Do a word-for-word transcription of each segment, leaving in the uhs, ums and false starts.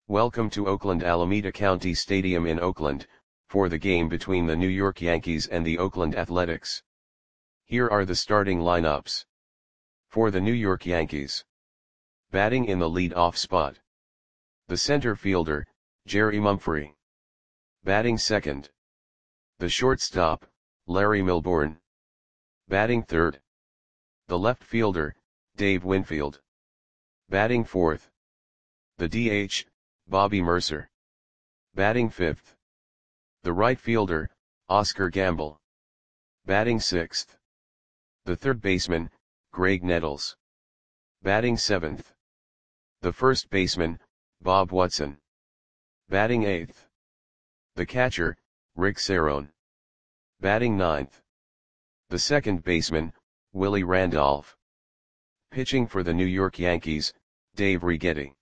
Welcome to Oakland Alameda County Stadium in Oakland, for the game between the New York Yankees and the Oakland Athletics. Here are the starting lineups. For the New York Yankees. Batting in the lead-off spot. The center fielder, Jerry Mumphrey. Batting second. The shortstop, Larry Milbourne. Batting third. The left fielder, Dave Winfield. Batting fourth. The D H, Bobby Murcer. Batting fifth. The right fielder, Oscar Gamble. Batting sixth. The third baseman, Graig Nettles. Batting seventh. The first baseman, Bob Watson. Batting eighth. The catcher, Rick Cerone. Batting ninth. The second baseman, Willie Randolph. Pitching for the New York Yankees, Dave Righetti.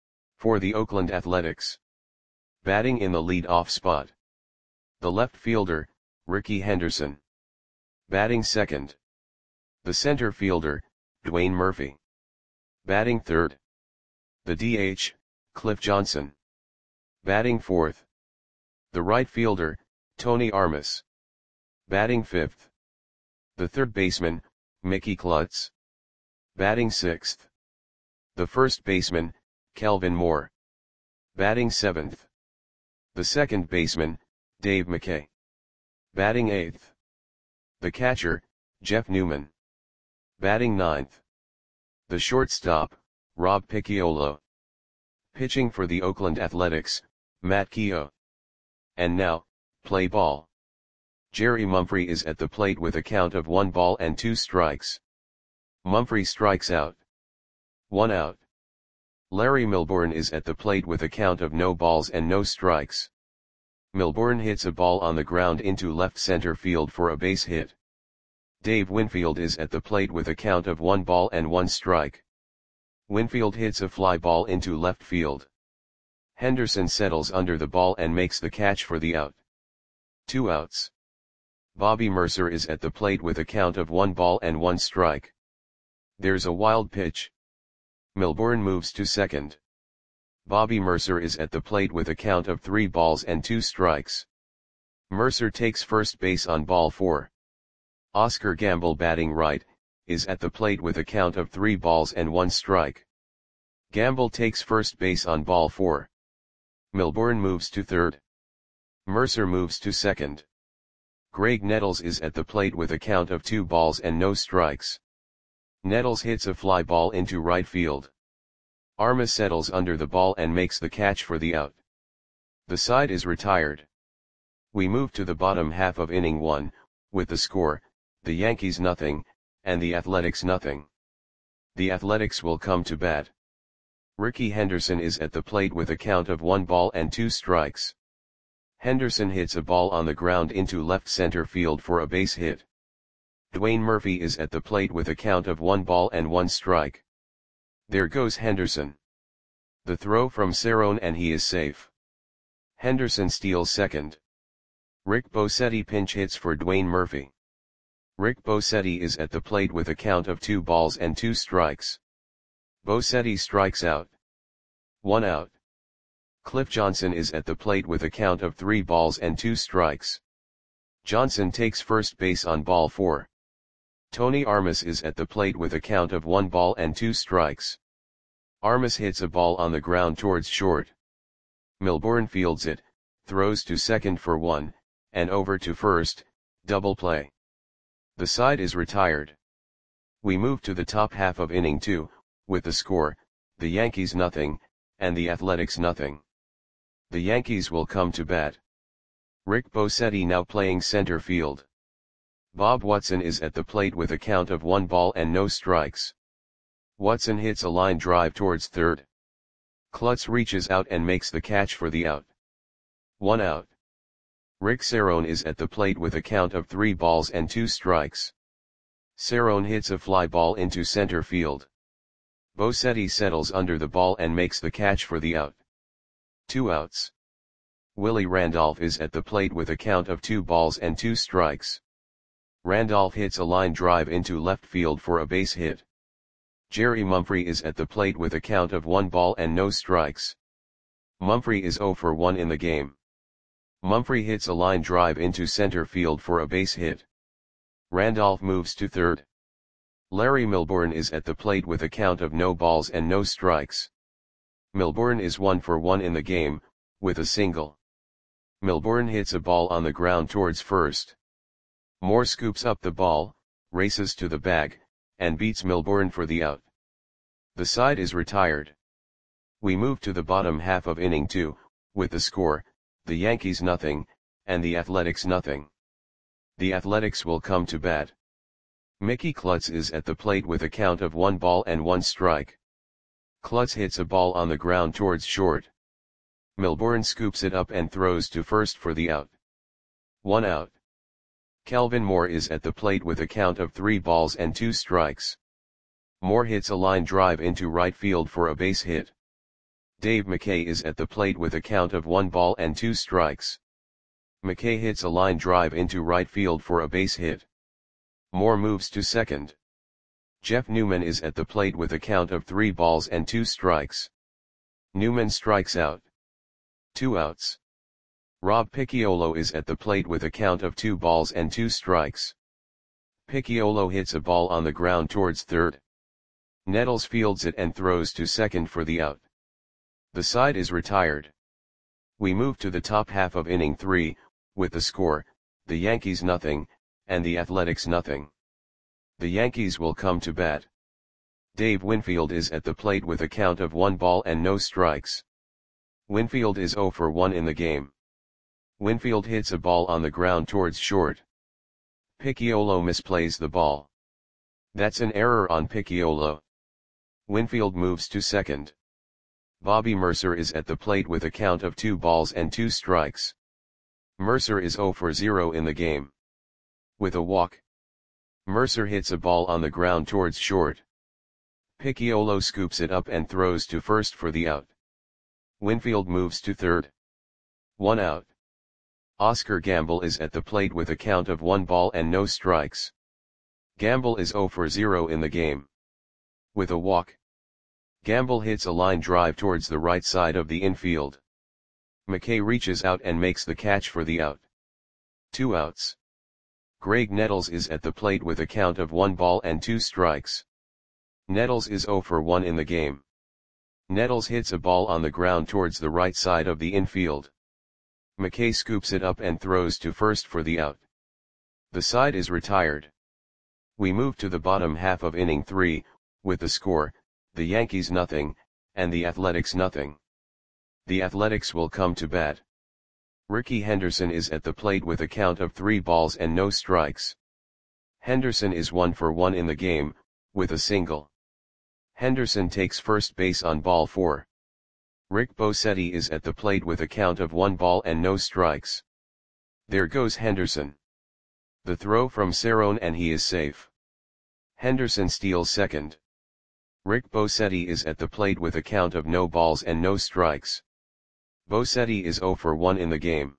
For the Oakland Athletics. Batting in the lead-off spot. The left fielder, Rickey Henderson. Batting second. The center fielder, Dwayne Murphy. Batting third. The D H, Cliff Johnson. Batting fourth. The right fielder, Tony Armas. Batting fifth. The third baseman, Mickey Klutz. Batting sixth. The first baseman, Kelvin Moore. Batting seventh. The second baseman, Dave McKay. Batting eighth. The catcher, Jeff Newman. Batting ninth. The shortstop, Rob Picciolo. Pitching for the Oakland Athletics, Matt Keough. And now, play ball. Jerry Mumphrey is at the plate with a count of one ball and two strikes. Mumphrey strikes out. One out. Larry Milbourne is at the plate with a count of no balls and no strikes. Milbourne hits a ball on the ground into left center field for a base hit. Dave Winfield is at the plate with a count of one ball and one strike. Winfield hits a fly ball into left field. Henderson settles under the ball and makes the catch for the out. Two outs. Bobby Murcer is at the plate with a count of one ball and one strike. There's a wild pitch. Milbourne moves to second. Bobby Murcer is at the plate with a count of three balls and two strikes. Murcer takes first base on ball four. Oscar Gamble, batting right, is at the plate with a count of three balls and one strike. Gamble takes first base on ball four. Milbourne moves to third. Murcer moves to second. Graig Nettles is at the plate with a count of two balls and no strikes. Nettles hits a fly ball into right field. Armas settles under the ball and makes the catch for the out. The side is retired. We move to the bottom half of inning one, with the score, the Yankees nothing, and the Athletics nothing. The Athletics will come to bat. Rickey Henderson is at the plate with a count of one ball and two strikes. Henderson hits a ball on the ground into left center field for a base hit. Dwayne Murphy is at the plate with a count of one ball and one strike. There goes Henderson. The throw from Cerone and he is safe. Henderson steals second. Rick Bosetti pinch hits for Dwayne Murphy. Rick Bosetti is at the plate with a count of two balls and two strikes. Bosetti strikes out. One out. Cliff Johnson is at the plate with a count of three balls and two strikes. Johnson takes first base on ball four. Tony Armas is at the plate with a count of one ball and two strikes. Armas hits a ball on the ground towards short. Milbourne fields it, throws to second for one, and over to first, double play. The side is retired. We move to the top half of inning two, with the score, the Yankees nothing, and the Athletics nothing. The Yankees will come to bat. Rick Bosetti now playing center field. Bob Watson is at the plate with a count of one ball and no strikes. Watson hits a line drive towards third. Klutz reaches out and makes the catch for the out. One out. Rick Cerone is at the plate with a count of three balls and two strikes. Cerone hits a fly ball into center field. Bosetti settles under the ball and makes the catch for the out. Two outs. Willie Randolph is at the plate with a count of two balls and two strikes. Randolph hits a line drive into left field for a base hit. Jerry Mumphrey is at the plate with a count of one ball and no strikes. Mumphrey is zero for one in the game. Mumphrey hits a line drive into center field for a base hit. Randolph moves to third. Larry Milbourne is at the plate with a count of no balls and no strikes. Milbourne is one for one in the game, with a single. Milbourne hits a ball on the ground towards first. Moore scoops up the ball, races to the bag, and beats Milbourne for the out. The side is retired. We move to the bottom half of inning two, with the score, the Yankees nothing, and the Athletics nothing. The Athletics will come to bat. Mickey Klutz is at the plate with a count of one ball and one strike. Klutz hits a ball on the ground towards short. Milbourne scoops it up and throws to first for the out. One out. Kelvin Moore is at the plate with a count of three balls and two strikes. Moore hits a line drive into right field for a base hit. Dave McKay is at the plate with a count of one ball and two strikes. McKay hits a line drive into right field for a base hit. Moore moves to second. Jeff Newman is at the plate with a count of three balls and two strikes. Newman strikes out. Two outs. Rob Picciolo is at the plate with a count of two balls and two strikes. Picciolo hits a ball on the ground towards third. Nettles fields it and throws to second for the out. The side is retired. We move to the top half of inning three, with the score, the Yankees nothing, and the Athletics nothing. The Yankees will come to bat. Dave Winfield is at the plate with a count of one ball and no strikes. Winfield is zero for one in the game. Winfield hits a ball on the ground towards short. Picciolo misplays the ball. That's an error on Picciolo. Winfield moves to second. Bobby Mercer is at the plate with a count of two balls and two strikes. Mercer is zero for zero in the game. With a walk. Mercer hits a ball on the ground towards short. Picciolo scoops it up and throws to first for the out. Winfield moves to third. One out. Oscar Gamble is at the plate with a count of one ball and no strikes. Gamble is zero for zero in the game. With a walk. Gamble hits a line drive towards the right side of the infield. McKay reaches out and makes the catch for the out. Two outs. Greg Nettles is at the plate with a count of one ball and two strikes. Nettles is zero for one in the game. Nettles hits a ball on the ground towards the right side of the infield. McKay scoops it up and throws to first for the out. The side is retired. We move to the bottom half of inning three, with the score, the Yankees nothing, and the Athletics nothing. The Athletics will come to bat. Ricky Henderson is at the plate with a count of three balls and no strikes. Henderson is one for one in the game, with a single. Henderson takes first base on ball four. Rick Bosetti is at the plate with a count of one ball and no strikes. There goes Henderson. The throw from Cerrone and he is safe. Henderson steals second. Rick Bosetti is at the plate with a count of no balls and no strikes. Bosetti is zero for one in the game.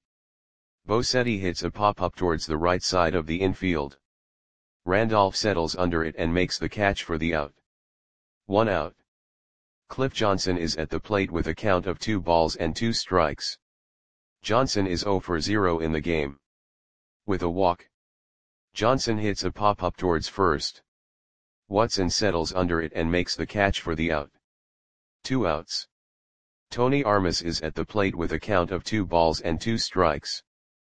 Bosetti hits a pop-up towards the right side of the infield. Randolph settles under it and makes the catch for the out. One out. Cliff Johnson is at the plate with a count of two balls and two strikes. Johnson is zero for zero in the game. With a walk. Johnson hits a pop-up towards first. Watson settles under it and makes the catch for the out. Two outs. Tony Armas is at the plate with a count of two balls and two strikes.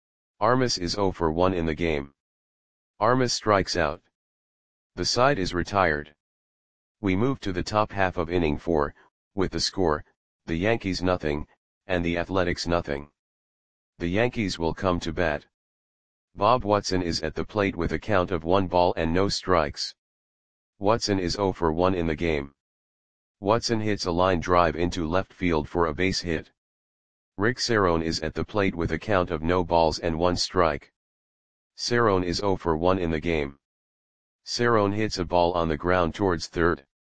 Armas is zero for one in the game. Armas strikes out. The side is retired. We move to the top half of inning four, with the score, the Yankees nothing, and the Athletics nothing. The Yankees will come to bat. Bob Watson is at the plate with a count of one ball and no strikes. Watson is zero for one in the game. Watson hits a line drive into left field for a base hit. Rick Cerrone is at the plate with a count of no balls and one strike. Cerrone is zero for one in the game. Cerrone hits a ball on the ground towards third.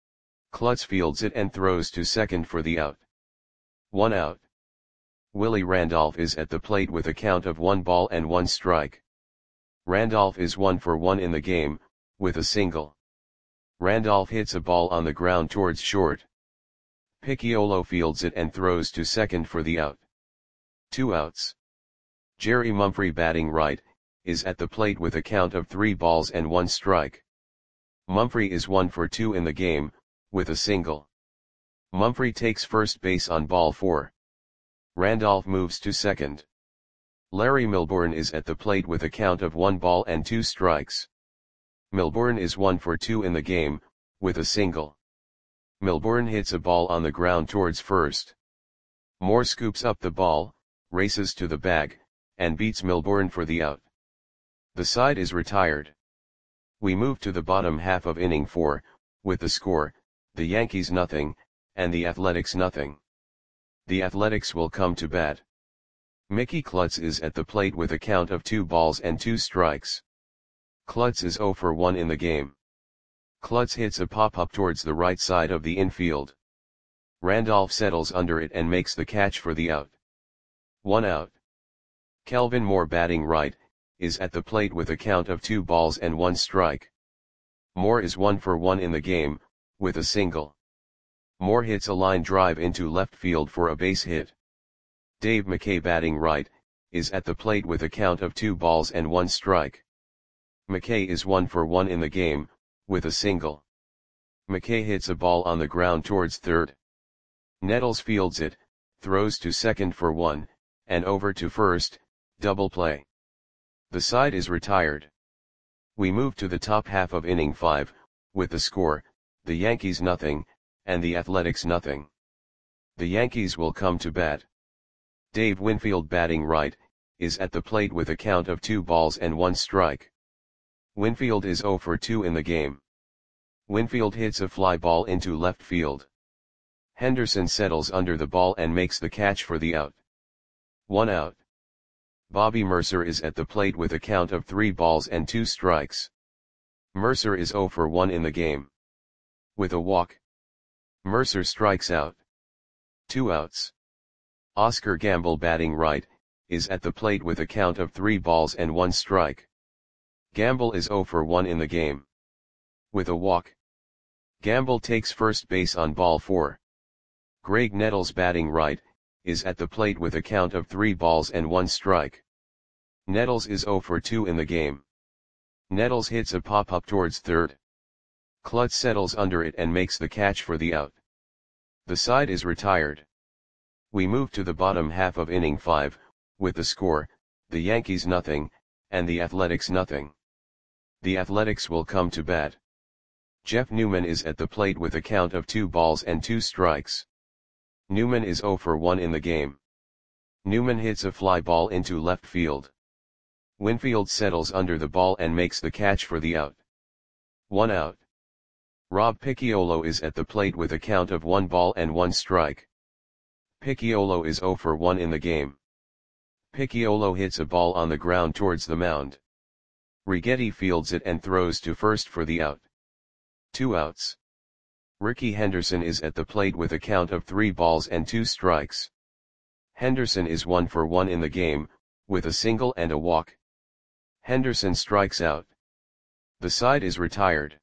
Klutz fields it and throws to second for the out. One out. Willie Randolph is at the plate with a count of one ball and one strike. Randolph is one for one in the game, with a single. Randolph hits a ball on the ground towards short. Picciolo fields it and throws to second for the out. Two outs. Jerry Mumphrey batting right, is at the plate with a count of three balls and one strike. Mumphrey is one for two in the game, with a single. Mumphrey takes first base on ball four. Randolph moves to second. Larry Milbourne is at the plate with a count of one ball and two strikes. Milbourne is one for two in the game, with a single. Milbourne hits a ball on the ground towards first. Moore scoops up the ball, races to the bag, and beats Milbourne for the out. The side is retired. We move to the bottom half of inning four, with the score, the Yankees nothing, and the Athletics nothing. The Athletics will come to bat. Mickey Klutz is at the plate with a count of two balls and two strikes. Klutz is zero for one in the game. Klutz hits a pop-up towards the right side of the infield. Randolph settles under it and makes the catch for the out. One out. Kelvin Moore batting right, is at the plate with a count of two balls and one strike. Moore is one for one in the game, with a single. Moore hits a line drive into left field for a base hit. Dave McKay batting right, is at the plate with a count of two balls and one strike. McKay is one for one in the game, with a single. McKay hits a ball on the ground towards third. Nettles fields it, throws to second for one, and over to first, double play. The side is retired. We move to the top half of inning five, with the score, the Yankees nothing, and the Athletics nothing. The Yankees will come to bat. Dave Winfield batting right, is at the plate with a count of two balls and one strike. Winfield is zero for two in the game. Winfield hits a fly ball into left field. Henderson settles under the ball and makes the catch for the out. One out. Bobby Mercer is at the plate with a count of three balls and two strikes. Mercer is zero for one in the game. With a walk. Mercer strikes out. Two outs. Oscar Gamble batting right, is at the plate with a count of three balls and one strike. Gamble is zero for one in the game. With a walk. Gamble takes first base on ball four. Greg Nettles batting right, is at the plate with a count of three balls and one strike. Nettles is zero for two in the game. Nettles hits a pop-up towards third. Klutz settles under it and makes the catch for the out. The side is retired. We move to the bottom half of inning five, with the score, the Yankees nothing, and the Athletics nothing. The Athletics will come to bat. Jeff Newman is at the plate with a count of two balls and two strikes. Newman is zero for one in the game. Newman hits a fly ball into left field. Winfield settles under the ball and makes the catch for the out. One out. Rob Picciolo is at the plate with a count of one ball and one strike. Picciolo is zero for one in the game. Picciolo hits a ball on the ground towards the mound. Righetti fields it and throws to first for the out. Two outs. Ricky Henderson is at the plate with a count of three balls and two strikes. Henderson is one for one in the game, with a single and a walk. Henderson strikes out. The side is retired.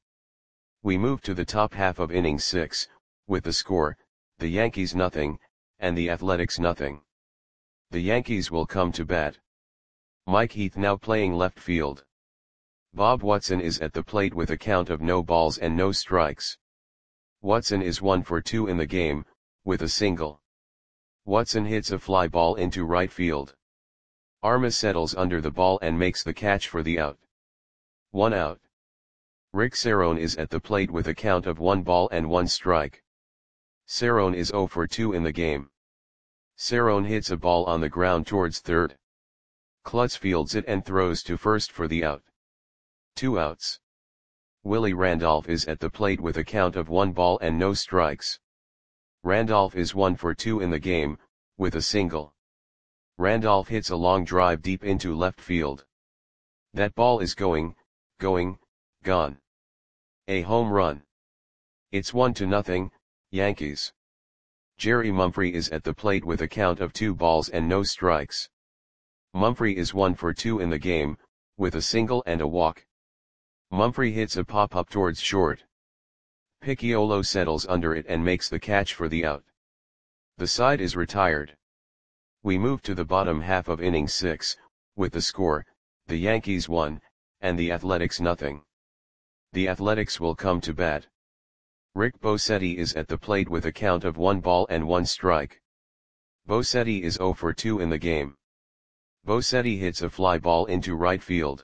We move to the top half of inning six, with the score, the Yankees nothing, and the Athletics nothing. The Yankees will come to bat. Mike Heath now playing left field. Bob Watson is at the plate with a count of no balls and no strikes. Watson is one for two in the game, with a single. Watson hits a fly ball into right field. Armas settles under the ball and makes the catch for the out. One out. Rick Cerrone is at the plate with a count of one ball and one strike. Cerrone is zero for two in the game. Cerrone hits a ball on the ground towards third. Klutz fields it and throws to first for the out. Two outs. Willie Randolph is at the plate with a count of one ball and no strikes. Randolph is one for two in the game, with a single. Randolph hits a long drive deep into left field. That ball is going, going, gone. A home run. It's one to nothing, Yankees. Jerry Mumphrey is at the plate with a count of two balls and no strikes. Mumphrey is one for two in the game, with a single and a walk. Mumphrey hits a pop-up towards short. Picciolo settles under it and makes the catch for the out. The side is retired. We move to the bottom half of inning six, with the score, the Yankees one, and the Athletics nothing. The Athletics will come to bat. Rick Bosetti is at the plate with a count of one ball and one strike. Bosetti is zero for two in the game. Bosetti hits a fly ball into right field.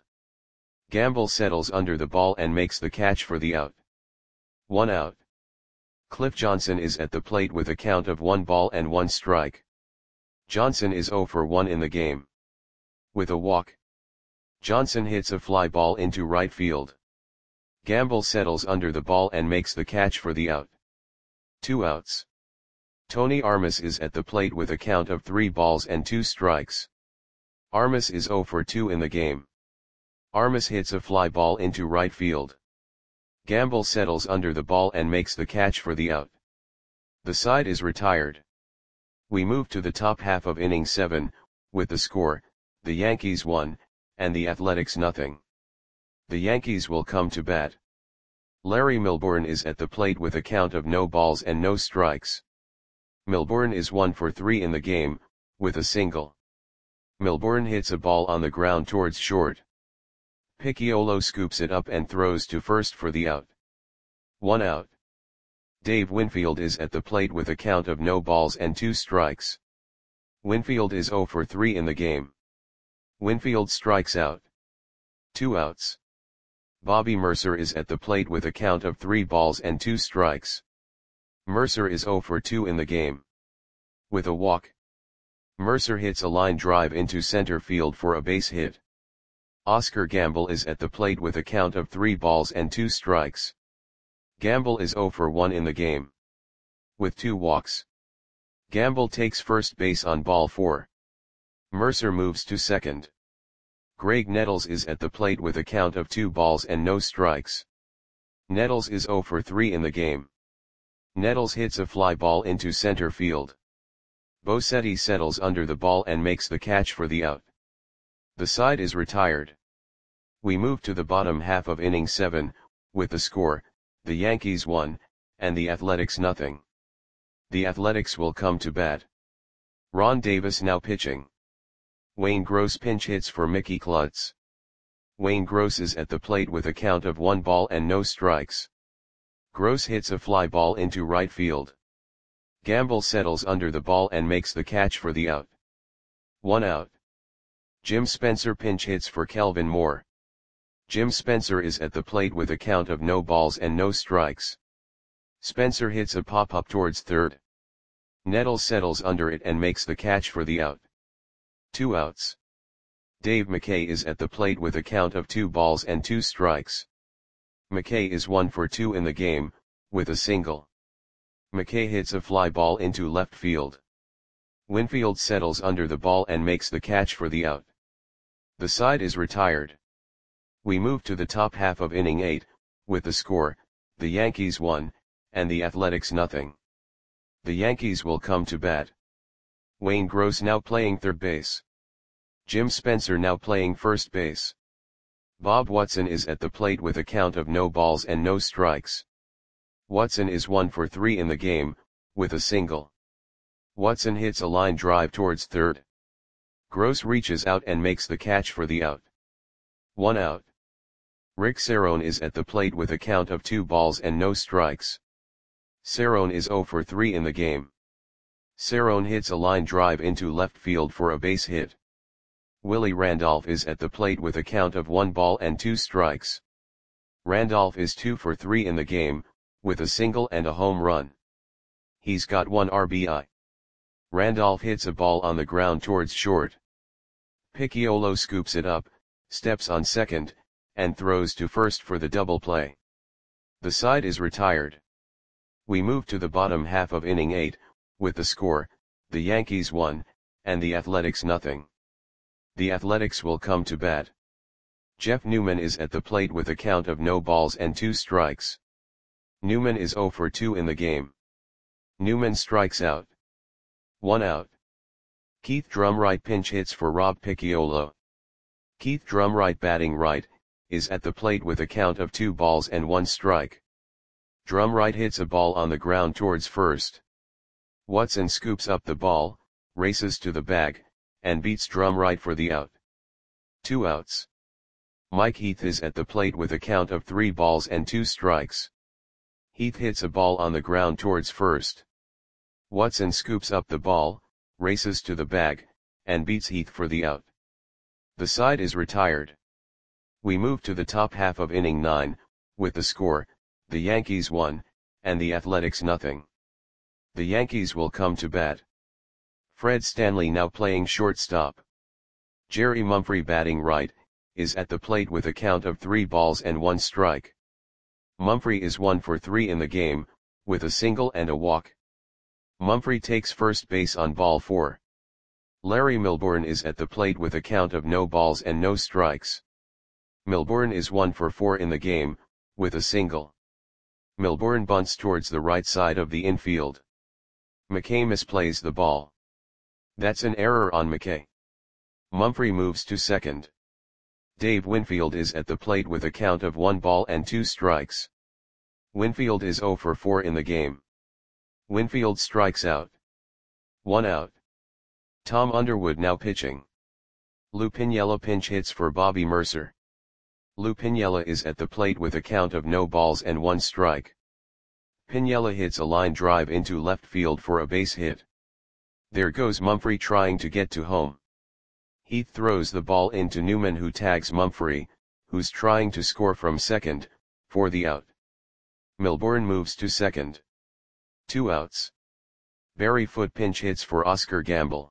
Gamble settles under the ball and makes the catch for the out. One out. Cliff Johnson is at the plate with a count of one ball and one strike. Johnson is zero for one in the game. With a walk, Johnson hits a fly ball into right field. Gamble settles under the ball and makes the catch for the out. Two outs. Tony Armas is at the plate with a count of three balls and two strikes. Armas is zero for two in the game. Armas hits a fly ball into right field. Gamble settles under the ball and makes the catch for the out. The side is retired. We move to the top half of inning seven, with the score, the Yankees one, and the Athletics nothing. The Yankees will come to bat. Larry Milbourne is at the plate with a count of no balls and no strikes. Milbourne is one for three in the game, with a single. Milbourne hits a ball on the ground towards short. Picciolo scoops it up and throws to first for the out. One out. Dave Winfield is at the plate with a count of no balls and two strikes. Winfield is zero for three in the game. Winfield strikes out. Two outs. Bobby Mercer is at the plate with a count of three balls and two strikes. Mercer is zero for two in the game. With a walk, Mercer hits a line drive into center field for a base hit. Oscar Gamble is at the plate with a count of three balls and two strikes. Gamble is zero for one in the game. With two walks, Gamble takes first base on ball four. Mercer moves to second. Greg Nettles is at the plate with a count of two balls and no strikes. Nettles is zero for three in the game. Nettles hits a fly ball into center field. Bosetti settles under the ball and makes the catch for the out. The side is retired. We move to the bottom half of inning seven, with the score, the Yankees one, and the Athletics nothing. The Athletics will come to bat. Ron Davis now pitching. Wayne Gross pinch hits for Mickey Klutz. Wayne Gross is at the plate with a count of one ball and no strikes. Gross hits a fly ball into right field. Gamble settles under the ball and makes the catch for the out. One out. Jim Spencer pinch hits for Kelvin Moore. Jim Spencer is at the plate with a count of no balls and no strikes. Spencer hits a pop-up towards third. Nettles settles under it and makes the catch for the out. Two outs. Dave McKay is at the plate with a count of two balls and two strikes. McKay is one for two in the game, with a single. McKay hits a fly ball into left field. Winfield settles under the ball and makes the catch for the out. The side is retired. We move to the top half of inning eight, with the score, the Yankees one, and the Athletics nothing. The Yankees will come to bat. Wayne Gross now playing third base. Jim Spencer now playing first base. Bob Watson is at the plate with a count of no balls and no strikes. Watson is one for three in the game, with a single. Watson hits a line drive towards third. Gross reaches out and makes the catch for the out. One out. Rick Cerrone is at the plate with a count of two balls and no strikes. Cerrone is zero for three in the game. Cerrone hits a line drive into left field for a base hit. Willie Randolph is at the plate with a count of one ball and two strikes. Randolph is two for three in the game, with a single and a home run. He's got one R B I. Randolph hits a ball on the ground towards short. Picciolo scoops it up, steps on second, and throws to first for the double play. The side is retired. We move to the bottom half of inning eight, with the score, the Yankees one, and the Athletics nothing. The Athletics will come to bat. Jeff Newman is at the plate with a count of no balls and two strikes. Newman is zero for two in the game. Newman strikes out. One out. Keith Drumright pinch hits for Rob Picciolo. Keith Drumright batting right, is at the plate with a count of two balls and one strike. Drumright hits a ball on the ground towards first. Watson scoops up the ball, races to the bag, and beats Drum right for the out. Two outs. Mike Heath is at the plate with a count of three balls and two strikes. Heath hits a ball on the ground towards first. Watson scoops up the ball, races to the bag, and beats Heath for the out. The side is retired. We move to the top half of inning nine, with the score, the Yankees one, and the Athletics nothing. The Yankees will come to bat. Fred Stanley now playing shortstop. Jerry Mumphrey batting right, is at the plate with a count of three balls and one strike. Mumphrey is one for three in the game, with a single and a walk. Mumphrey takes first base on ball four. Larry Milbourne is at the plate with a count of no balls and no strikes. Milbourne is one for four in the game, with a single. Milbourne bunts towards the right side of the infield. McKay misplays the ball. That's an error on McKay. Mumphrey moves to second. Dave Winfield is at the plate with a count of one ball and two strikes. Winfield is zero for four in the game. Winfield strikes out. One out. Tom Underwood now pitching. Lou Piniella pinch hits for Bobby Mercer. Lou Piniella is at the plate with a count of no balls and one strike. Piniella hits a line drive into left field for a base hit. There goes Mumphrey trying to get to home. Heath throws the ball into Newman, who tags Mumphrey, who's trying to score from second, for the out. Milbourne moves to second. Two outs. Barry Foote pinch hits for Oscar Gamble.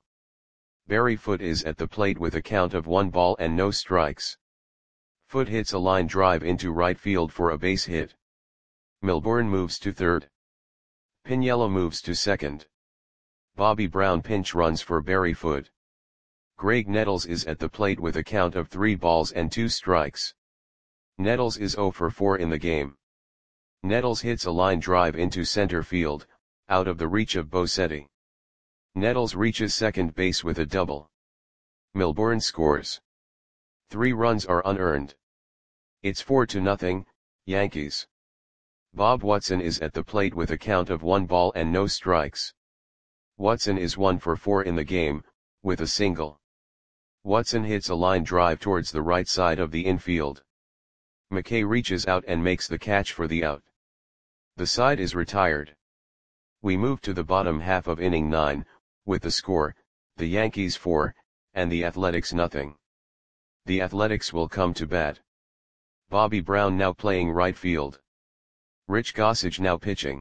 Barry Foote is at the plate with a count of one ball and no strikes. Foote hits a line drive into right field for a base hit. Milbourne moves to third. Piniella moves to second. Bobby Brown pinch runs for Barry Foote. Greg Nettles is at the plate with a count of three balls and two strikes. Nettles is zero for four in the game. Nettles hits a line drive into center field, out of the reach of Bosetti. Nettles reaches second base with a double. Milbourne scores. Three runs are unearned. It's four to nothing, Yankees. Bob Watson is at the plate with a count of one ball and no strikes. Watson is one for four in the game, with a single. Watson hits a line drive towards the right side of the infield. McKay reaches out and makes the catch for the out. The side is retired. We move to the bottom half of inning nine, with the score, the Yankees four, and the Athletics nothing. The Athletics will come to bat. Bobby Brown now playing right field. Rich Gossage now pitching.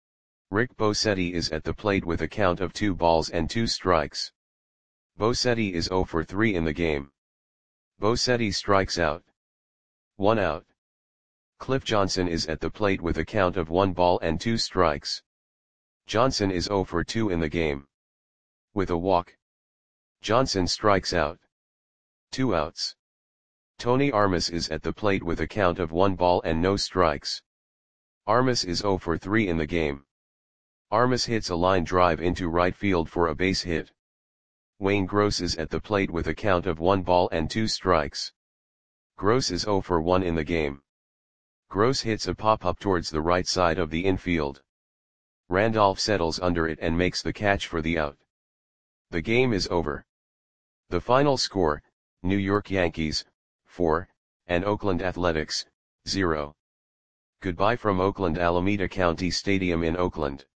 Rick Bosetti is at the plate with a count of two balls and two strikes. Bosetti is zero for three in the game. Bosetti strikes out. One out. Cliff Johnson is at the plate with a count of one ball and two strikes. Johnson is zero for two in the game. With a walk. Johnson strikes out. Two outs. Tony Armas is at the plate with a count of one ball and no strikes. Armas is zero for three in the game. Armas hits a line drive into right field for a base hit. Wayne Gross is at the plate with a count of one ball and two strikes. Gross is zero for one in the game. Gross hits a pop-up towards the right side of the infield. Randolph settles under it and makes the catch for the out. The game is over. The final score, New York Yankees, four, and Oakland Athletics, zero. Goodbye from Oakland Alameda County Stadium in Oakland.